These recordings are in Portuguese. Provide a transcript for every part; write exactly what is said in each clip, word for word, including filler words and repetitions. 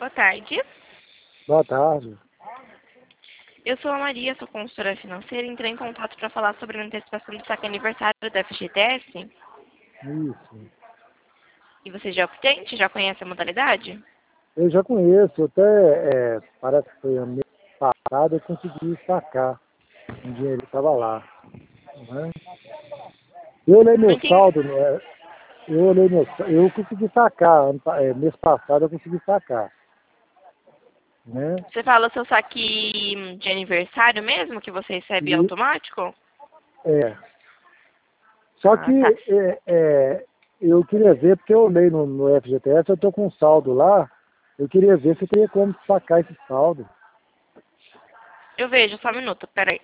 Boa tarde. Boa tarde. Eu sou a Maria, sou consultora financeira e entrei em contato para falar sobre a antecipação do saque aniversário da F G T S. Isso. E você já obtente? Já conhece a modalidade? Eu já conheço, até é, parece que foi ano passado eu consegui sacar. Um dinheiro que estava lá. Né? Eu olhei Não meu entendi. saldo, né? Eu olhei meu sa- eu consegui sacar. Ano pa- é, mês passado eu consegui sacar. Né? Você fala o seu saque de aniversário mesmo, que você recebe E, automático? é. Só que Ah, tá. é, é, eu queria ver, porque eu olhei no, no F G T S, eu estou com um saldo lá, eu queria ver se teria como sacar esse saldo. Eu vejo, só um minuto, peraí.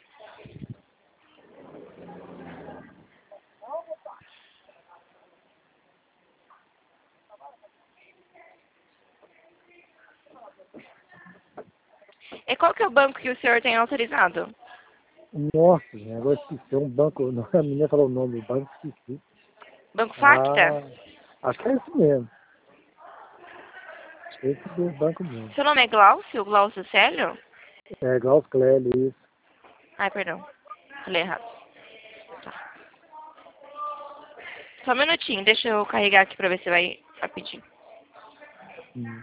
E qual que é o banco que o senhor tem autorizado? Nossa, né, agora esqueci, é um banco, a menina falou o nome do banco, esqueci. Banco Facta? Ah, acho que é esse mesmo, esse do banco mesmo. Seu nome é Glaucio? Glaucio Célio? É igual os Clélio, isso. Ai, perdão. Falei errado. Tá. Só um minutinho, deixa eu carregar aqui pra ver se vai rapidinho. Hum.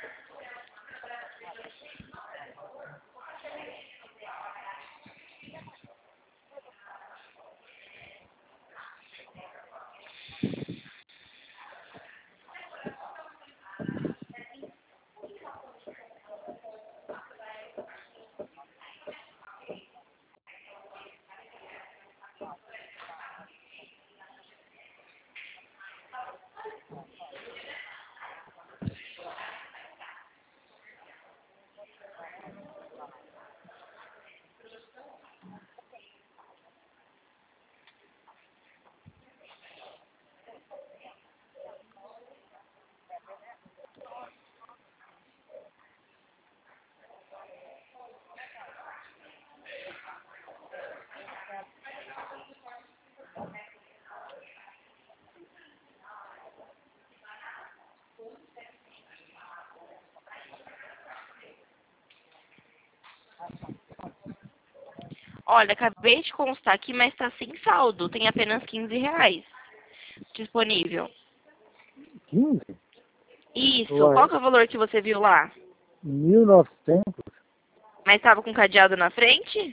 Olha, acabei de constar aqui, mas tá sem saldo. Tem apenas quinze reais disponível. quinze? Isso. Qual Uai, que é o valor que você viu lá? mil e novecentos? Mas estava com cadeado na frente?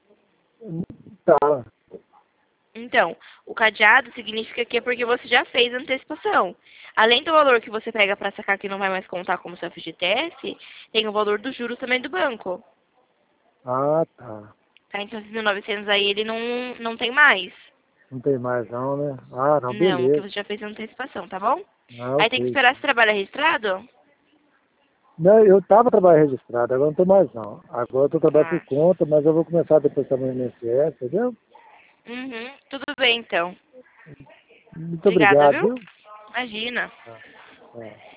Tá. Então, o cadeado significa que é porque você já fez a antecipação. Além do valor que você pega para sacar que não vai mais contar como seu F G T S, tem o valor dos juros também do banco. Ah, tá. Tá? Então, esses mil e novecentos aí ele não, não tem mais. Não tem mais não, né? Ah, não, Não, porque beleza. você já fez a antecipação, tá bom? Ah, Aí tem que ok. esperar se trabalho registrado? Não, eu estava trabalhando registrado, agora não estou mais não. Agora eu estou trabalhando por Ah. conta, mas eu vou começar a depositar no I N S S, entendeu? Uhum. Tudo bem, então. Muito Obrigada, obrigado, viu? viu? Imagina. Tá, tá.